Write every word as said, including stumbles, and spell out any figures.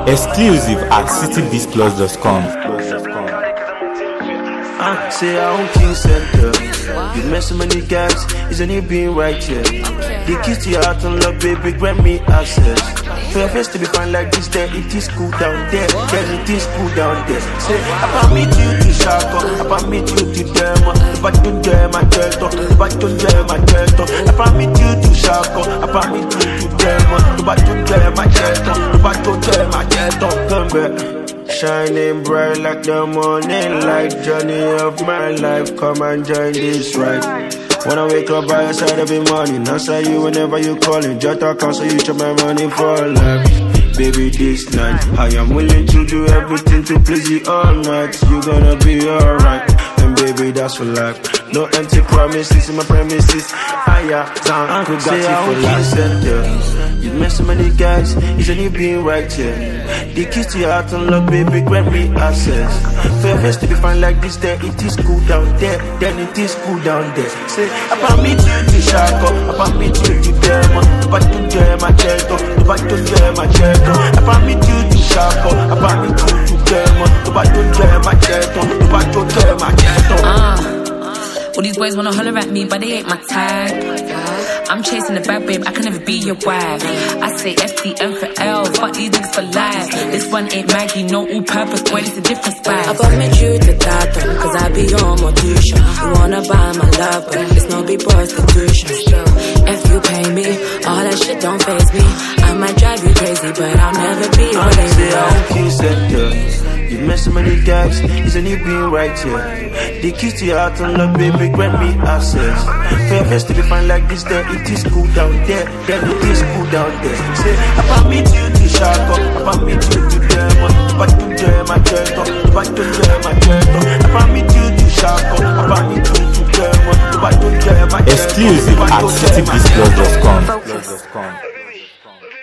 Exclusive at city beast plus dot com. I say I don't think center. You met so many guys, isn't it being right here? The keys to your heart and love, baby, grant me access. For your face to be fine like this, then it is cool down there. Then it is cool down there. Say, I permit you to shaka, I permit you to demo. If I don't dare my turtle, if I don't dare my turtle, I permit you to shaka, I permit you to demo. If I don't dare my turtle, if I don't dare my turtle, come back. Shining bright like the morning light, journey of my life, come and join this ride. When I wake up by your side every morning, answer you whenever you calling. Just a call so you check my money for life. Baby, this night, I am willing to do everything to please you all night. You gonna be alright, and baby, that's for life. No empty promises in my premises. Higher down, I could got you for life. You met so many guys, isn't it being right here? The keys to your heart and love, baby, grant me access. For your face to be fine like this, then it is cool down there. Then it is cool down there. Say, I permit you to shaka, I permit you to demo. If I don't dare my turtle, if I don't dare my turtle, I permit you to shaka, I permit you to demo. If I don't dare my turtle, if I don't dare my turtle. Uh. All these boys wanna holler at me, but they ain't my type. I'm chasing the bad babe, I can never be your wife. I say F D M for L, fuck these niggas for life. This one ain't Maggie, no all-purpose, boy, it's a different spice. I permit you to tap cause I be your motivation. You wanna buy my love, but it's no be prostitution. Still, if you pay me, all that shit don't faze me. I might drive you crazy, but I'll never be your lazy. I don't keep center. You met so many guys, isn't it being right here? The keys to your heart and love, baby, grant me access. For your face to be fine like this, then it is cool down there. Then it is cool down there. Say, I permit you to shaka, I permit you to demo. If I don't dare my turtle, if I don't dare my turtle, I permit you to shaka, I permit you to demo. If I don't dare my turtle, Exclusive at city beast plus dot com.